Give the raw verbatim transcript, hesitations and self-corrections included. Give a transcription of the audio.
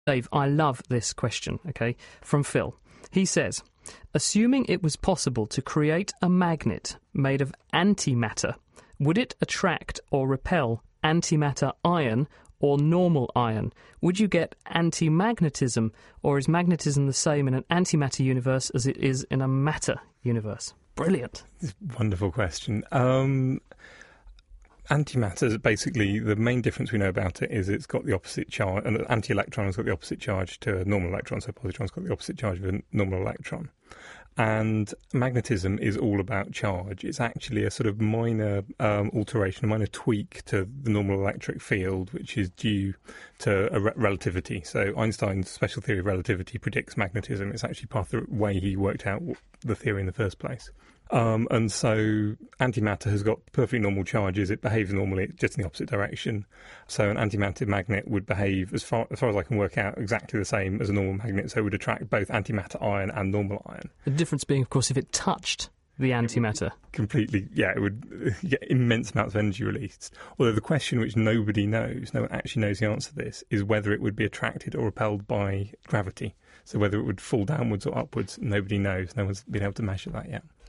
Dave, I love this question, okay, from Phil. He says, assuming it was possible to create a magnet made of antimatter, would it attract or repel antimatter iron or normal iron? Would you get anti-magnetism, or is magnetism the same in an antimatter universe as it is in a matter universe? Brilliant. Wonderful question. Um, antimatter, basically, the main difference we know about it is it's got the opposite charge, and an anti-electron has got the opposite charge to a normal electron, so a positron's got the opposite charge of a normal electron. And magnetism is all about charge. It's actually a sort of minor um, alteration, a minor tweak to the normal electric field, which is due to a re- relativity. So Einstein's special theory of relativity predicts magnetism. It's actually part of the way he worked out the theory in the first place. Um, and so antimatter has got perfectly normal charges. It behaves normally, just in the opposite direction. So an antimatter magnet would behave, as far, as far as I can work out, exactly the same as a normal magnet. So it would attract both antimatter iron and normal iron. The difference being, of course, if it touched the antimatter. Completely, yeah, it would get immense amounts of energy released. Although the question which nobody knows, no one actually knows the answer to this, is whether it would be attracted or repelled by gravity. So whether it would fall downwards or upwards, nobody knows. No one's been able to measure that yet.